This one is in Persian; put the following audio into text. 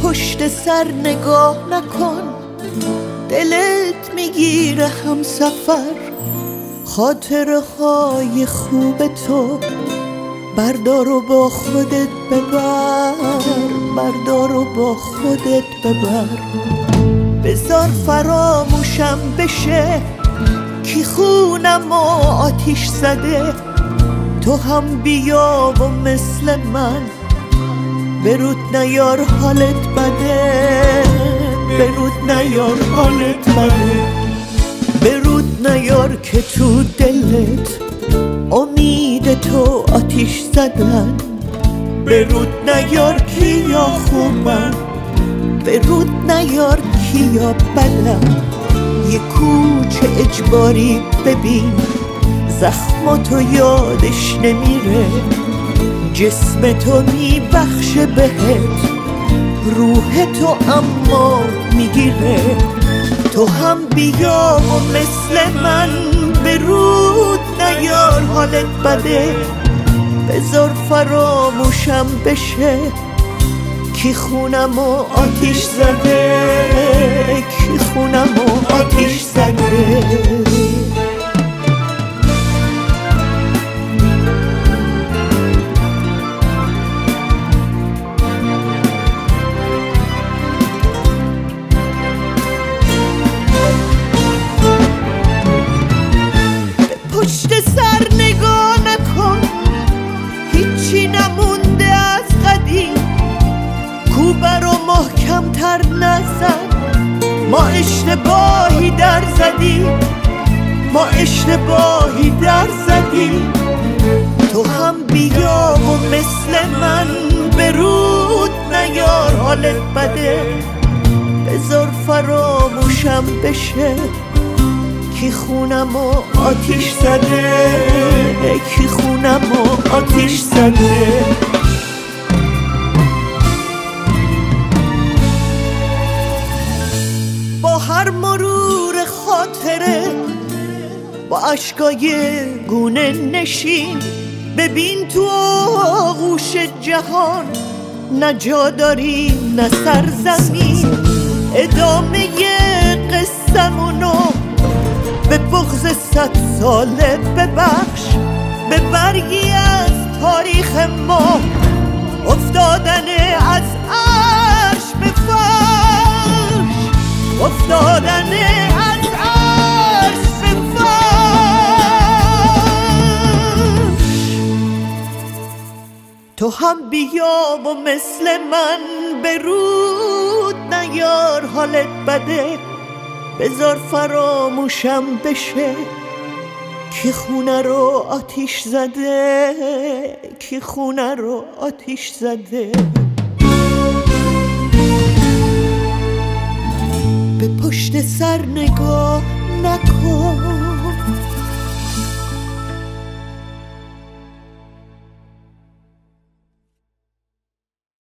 پشت سر نگاه نکن، دلت میگیره هم سفر. خاطره های خوب تو بردار و با خودت ببر، بردار و با خودت ببر. بذار فراموشم بشه کی خونم و آتیش زده. تو هم بیا و مثل من برود نیار حالت بده، برود نیار حالت بده. برود نیار که تو دلت امید تو آتیش زدن. برود نیار کیا خوبن، برود نیار کیا بدن. یه کوچه اجباری ببین زخماتو یادش نمیره. جسم تو میبخشه بهت، روح تو اما میگیره. تو هم بیا و مثل من برود نیار حالت بده. بذار فراموشم بشه کی خونم و آتیش زده، کی خونم و آتیش زده. پشت سر نگاه نکن، هیچی نمونده از قدیم. کوبه رو محکم تر نزن، ما اشتباهی در زدیم، ما اشتباهی در زدیم. تو هم بیا و مثل من برود نیار حالت بده. بذار فراموشم بشه کی خونم و آتیش زده، کی خونم و آتیش زده. با هر مرور خاطره با اشکای گونه نشین. ببین تو آغوش جهان نه جا داریم نه سرزمین. ادامه قصه‌مونو به بغض 100 ساله ببخش. به برگی از تاریخ ما افتادن از عرش به فرش، افتادن از عرش به فرش. تو هم بیا و مثل من برود نیار حالت بده. بذار فراموشم بشه کی خونه رو آتیش زده، کی خونه رو آتیش زده. به پشت سر نگاه نکن،